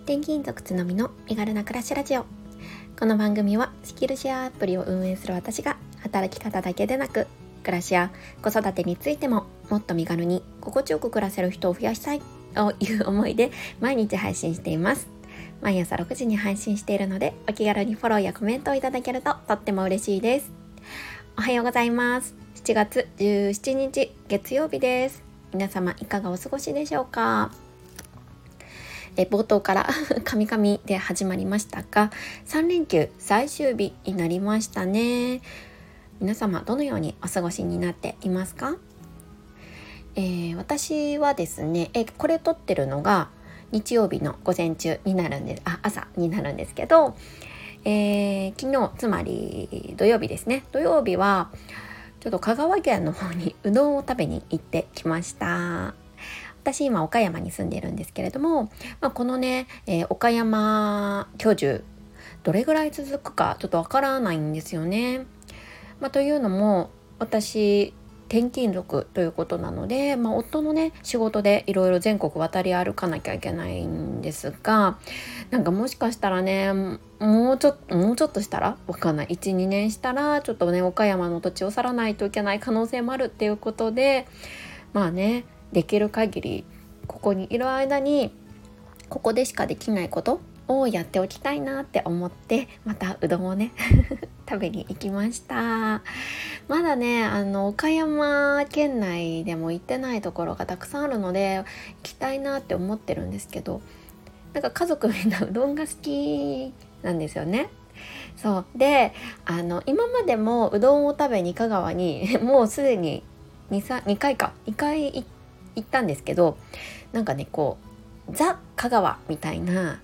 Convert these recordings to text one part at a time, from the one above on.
転勤族つのみの身軽な暮らしラジオ。この番組はスキルシェアアプリを運営する私が働き方だけでなく暮らしや子育てについてももっと身軽に心地よく暮らせる人を増やしたいという思いで毎日配信しています。毎朝6時に配信しているのでお気軽にフォローやコメントをいただけるととっても嬉しいです。おはようございます。7月17日月曜日です。皆様いかがお過ごしでしょうか。冒頭からカミカミで始まりましたが、3連休最終日になりましたね。皆様どのようにお過ごしになっていますか？私はですね、これ撮ってるのが日曜日の午前中になるんです。朝になるんですけど、昨日つまり土曜日ですね。土曜日はちょっと香川県の方にうどんを食べに行ってきました。私今岡山に住んでいるんですけれども、このね、岡山居住どれぐらい続くかちょっとわからないんですよね。というのも私転勤族ということなので、夫のね仕事でいろいろ全国渡り歩かなきゃいけないんですが、もしかしたらねもうちょっとしたらわかんない 1,2 年したらちょっとね岡山の土地を去らないといけない可能性もあるっていうことで、できる限りここにいる間にここでしかできないことをやっておきたいなって思ってまたうどんをね食べに行きました。まだね岡山県内でも行ってないところがたくさんあるので行きたいなって思ってるんですけど、家族みんなうどんが好きなんですよね。そうで今までもうどんを食べに香川にもうすでに2回行ったんですけど、ザ・香川みたいな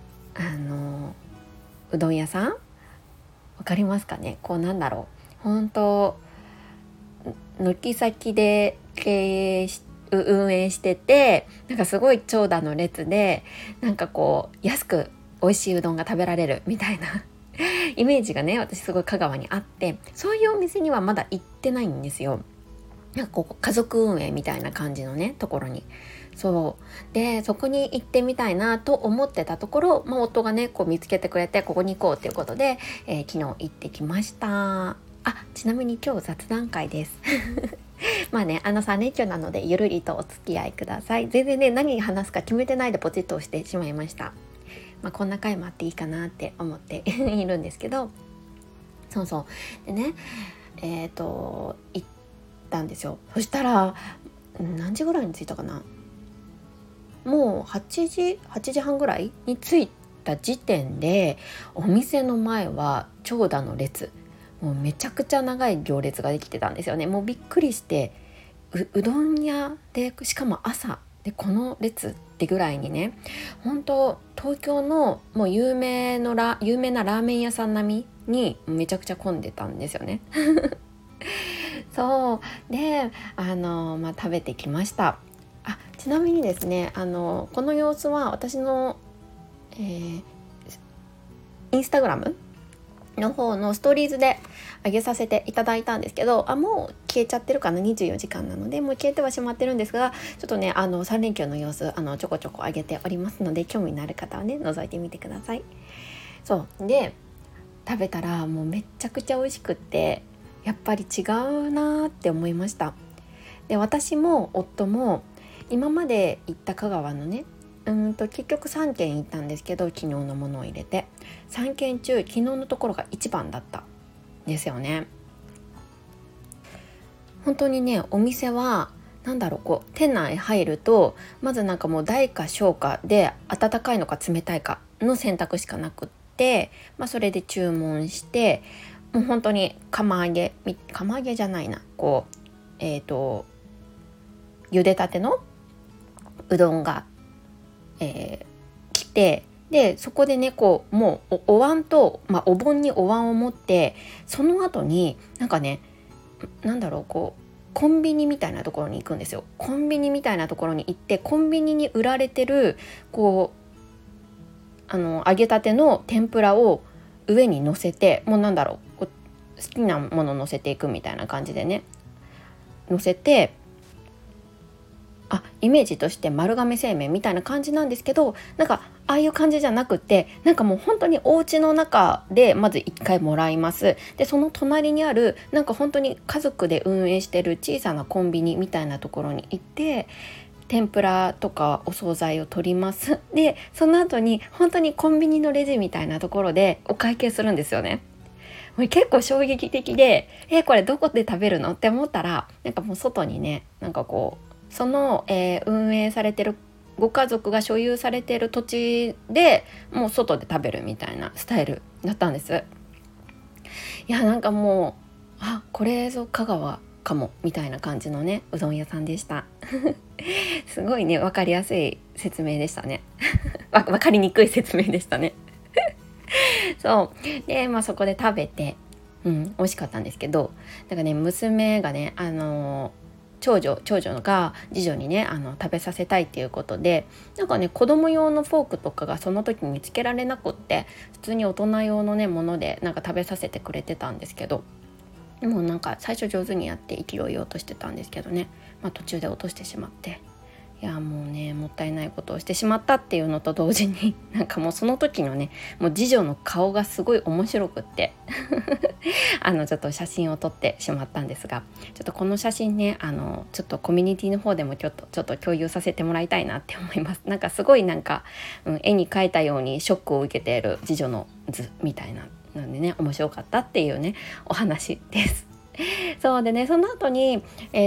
うどん屋さんわかりますかね。本当軒先で運営してて、すごい長蛇の列で安く美味しいうどんが食べられるみたいなイメージがね私すごい香川にあって、そういうお店にはまだ行ってないんですよ。家族運営みたいな感じのねところに。そうでそこに行ってみたいなと思ってたところ、夫がね見つけてくれてここに行こうということで、昨日行ってきました。ちなみに今日雑談会です3連休なのでゆるりとお付き合いください。全然ね何話すか決めてないでポチッと押してしまいました。こんな回もあっていいかなって思っているんですけど、でね行ったんですよ。そしたら何時ぐらいに着いたかな、もう8時半ぐらいに着いた時点でお店の前は長蛇の列、もうめちゃくちゃ長い行列ができてたんですよね。もうびっくりして、うどん屋でしかも朝でこの列ってぐらいにね、本当東京のもう有名なラーメン屋さん並みにめちゃくちゃ混んでたんですよねそうで食べてきました。ちなみにですねこの様子は私の、インスタグラムの方のストーリーズで上げさせていただいたんですけど、もう消えちゃってるかな、24時間なのでもう消えてはしまってるんですが、ちょっとね3連休の様子ちょこちょこ上げておりますので、興味のある方はね覗いてみてください。そうで食べたらもうめっちゃくちゃ美味しくって、やっぱり違うなって思いました。で私も夫も今まで行った香川のね結局3軒行ったんですけど、昨日のものを入れて3軒中昨日のところが一番だったんですよね。本当にねお店は店内入るとまずもう大か小かで温かいのか冷たいかの選択しかなくって、それで注文して、もう本当に釜揚げじゃないな茹でたてのうどんが、来て、でそこでねもうお椀と、お盆にお椀を持って、その後にコンビニみたいなところに行くんですよ。コンビニみたいなところに行って、コンビニに売られてる揚げたての天ぷらを上に乗せて、もう好きなもの乗せていくみたいな感じでね乗せて、イメージとして丸亀製麺みたいな感じなんですけど、 ああいう感じじゃなくて、なんかもう本当にお家の中でまず1回もらいます。でその隣にあるなんか本当に家族で運営してる小さなコンビニみたいなところに行って天ぷらとかお惣菜を取ります。でその後に本当にコンビニのレジみたいなところでお会計するんですよね。もう結構衝撃的で、これどこで食べるのって思ったら、なんかもう外にね、なんかこうその、運営されてるご家族が所有されてる土地でもう外で食べるみたいなスタイルだったんです。いやなんかもうこれぞ香川かもみたいな感じのねうどん屋さんでしたすごいね分かりやすい説明でしたね分かりにくい説明でしたねそうで、そこで食べて、美味しかったんですけど、なんかね娘がね長女が次女にね食べさせたいっていうことで、なんかね子供用のフォークとかがその時につけられなくって、普通に大人用のねものでなんか食べさせてくれてたんですけど、でもなんか最初上手にやって勢いようとしてたんですけどね、途中で落としてしまって、いやもうねもったいないことをしてしまったっていうのと同時に、なんかもうその時のねもう次女の顔がすごい面白くってちょっと写真を撮ってしまったんですが、ちょっとこの写真ねちょっとコミュニティの方でもちょっと共有させてもらいたいなって思います。なんかすごいなんか、絵に描いたようにショックを受けている次女の図みたいなのでね面白かったっていうねお話ですそうでね、その後に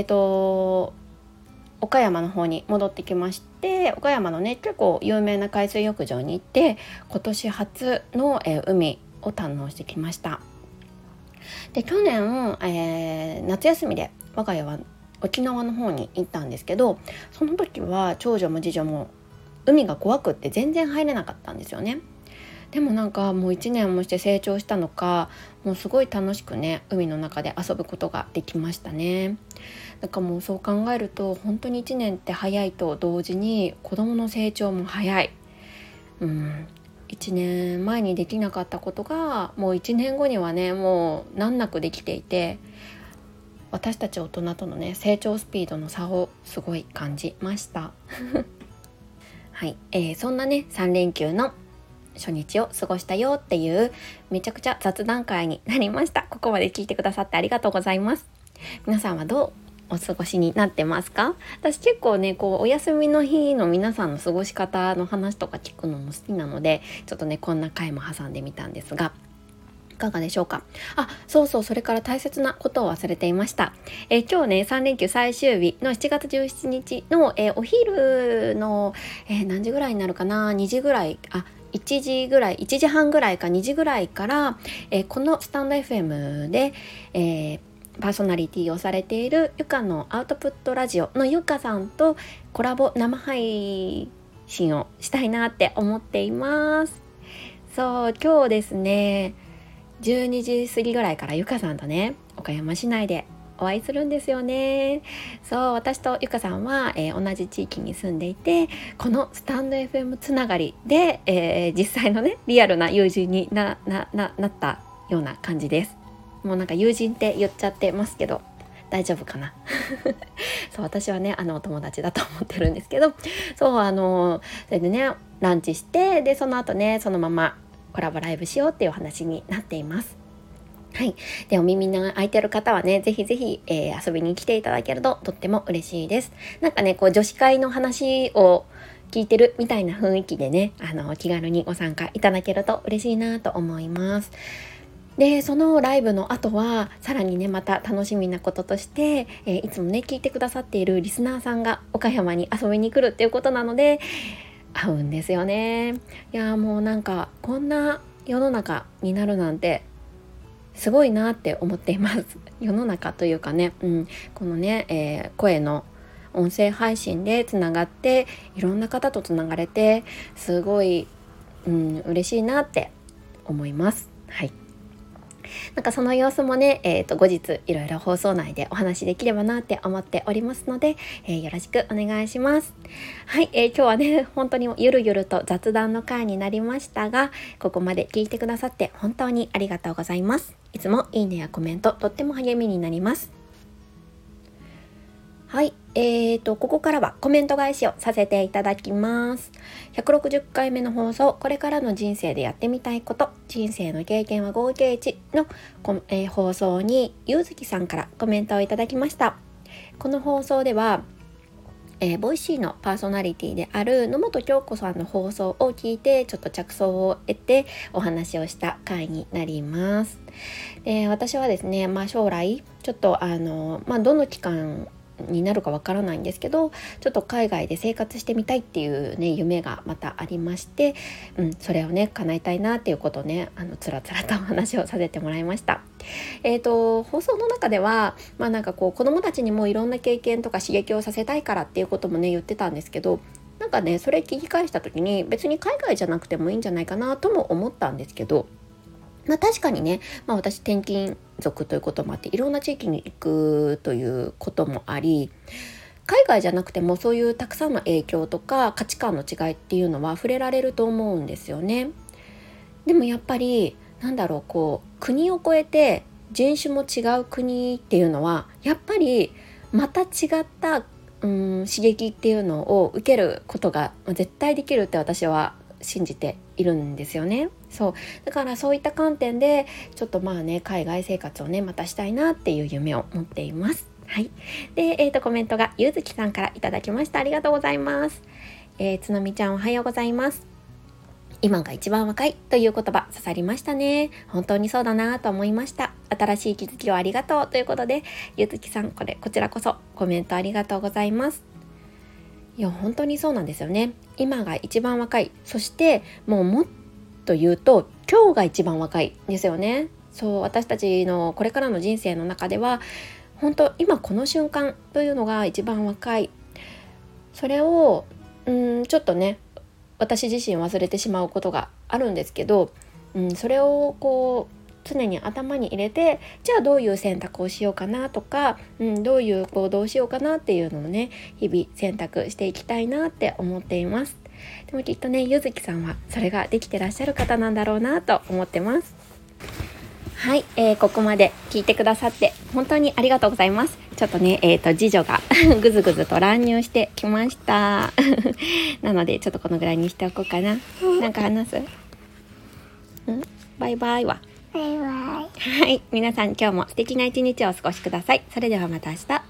岡山の方に戻ってきまして、岡山のね結構有名な海水浴場に行って今年初の、海を堪能してきました。で去年、夏休みで我が家は沖縄の方に行ったんですけど、その時は長女も次女も海が怖くって全然入れなかったんですよね。でもなんかもう1年もして成長したのか、もうすごい楽しくね海の中で遊ぶことができましたね。だからもうそう考えると本当に1年って早いと同時に子供の成長も早い。1年前にできなかったことがもう1年後にはねもう難なくできていて、私たち大人とのね成長スピードの差をすごい感じましたはい、そんなね3連休の初日を過ごしたよっていうめちゃくちゃ雑談会になりました。ここまで聞いてくださってありがとうございます。皆さんはどうお過ごしになってますか？私結構ねお休みの日の皆さんの過ごし方の話とか聞くのも好きなので、ちょっとねこんな回も挟んでみたんですが、いかがでしょうか。それから大切なことを忘れていました。今日ね3連休最終日の7月17日の、お昼の、何時ぐらいになるかな、2時ぐらい1時半ぐらいか2時ぐらいから、このスタンド FM で、パーソナリティをされているゆかのアウトプットラジオのゆかさんとコラボ生配信をしたいなって思っています。今日ですね12時過ぎぐらいからゆかさんとね岡山市内でお会いするんですよね。私とゆかさんは、同じ地域に住んでいて、このスタンド FM つながりで、実際のねリアルな友人になったような感じです。もうなんか友人って言っちゃってますけど大丈夫かな私はねお友達だと思ってるんですけど、それでねランチして、でその後ねそのままコラボライブしようっていう話になっています。はい、でお耳の空いてる方はねぜひぜひ、遊びに来ていただけるととっても嬉しいです。なんかね女子会の話を聞いてるみたいな雰囲気でね気軽にご参加いただけると嬉しいなと思います。でそのライブの後はさらにねまた楽しみなこととして、いつもね聞いてくださっているリスナーさんが岡山に遊びに来るっていうことなので会うんですよね。いやもうなんかこんな世の中になるなんてすごいなって思っています。世の中というかね、このね、声の音声配信でつながっていろんな方とつながれてすごい、嬉しいなって思います。はい。なんかその様子もね、後日いろいろ放送内でお話しできればなって思っておりますので、よろしくお願いします。はい、今日はね本当にゆるゆると雑談の回になりましたが、ここまで聞いてくださって本当にありがとうございます。いつもいいねやコメントとっても励みになります。 はい、ここからはコメント返しをさせていただきます。160回目の放送、これからの人生でやってみたいこと、人生の経験は合計値の、放送にゆうずきさんからコメントをいただきました。この放送では、ボイシーのパーソナリティである野本京子さんの放送を聞いてちょっと着想を得てお話をした回になります。私はですね、将来ちょっとどの期間になるかわからないんですけど、ちょっと海外で生活してみたいっていうね夢がまたありまして、それをね叶えたいなっていうことをねつらつらとお話をさせてもらいました。放送の中では子供たちにもいろんな経験とか刺激をさせたいからっていうこともね言ってたんですけど、それ聞き返した時に別に海外じゃなくてもいいんじゃないかなとも思ったんですけど、確かにね、私転勤族ということもあっていろんな地域に行くということもあり、海外じゃなくてもそういうたくさんの影響とか価値観の違いっていうのは触れられると思うんですよね。でもやっぱり国を越えて人種も違う国っていうのはやっぱりまた違った刺激っていうのを受けることが絶対できるって私は信じているんですよね。そうだからそういった観点でちょっと海外生活をねまたしたいなっていう夢を持っています。はい。で、コメントがゆずきさんからいただきました。ありがとうございます。つのみちゃんおはようございます。今が一番若いという言葉刺さりましたね。本当にそうだなと思いました。新しい気づきをありがとうということで、ゆずきさんこちらこそコメントありがとうございます。いや本当にそうなんですよね。今が一番若い、そしてもっと言うと今日が一番若いですよね。そう、私たちのこれからの人生の中では本当今この瞬間というのが一番若い。それをちょっとね私自身忘れてしまうことがあるんですけど、それを常に頭に入れて、じゃあどういう選択をしようかなとか、どういう行動をしようかなっていうのをね日々選択していきたいなって思っています。でもきっとねゆずきさんはそれができてらっしゃる方なんだろうなと思ってます。はい、ここまで聞いてくださって本当にありがとうございます。ちょっとね、次女がぐずぐずと乱入してきましたなのでちょっとこのぐらいにしておこうかな。なんか話す？バイバイは。バイバイ。はい、皆さん今日も素敵な一日をお過ごしください。それではまた明日。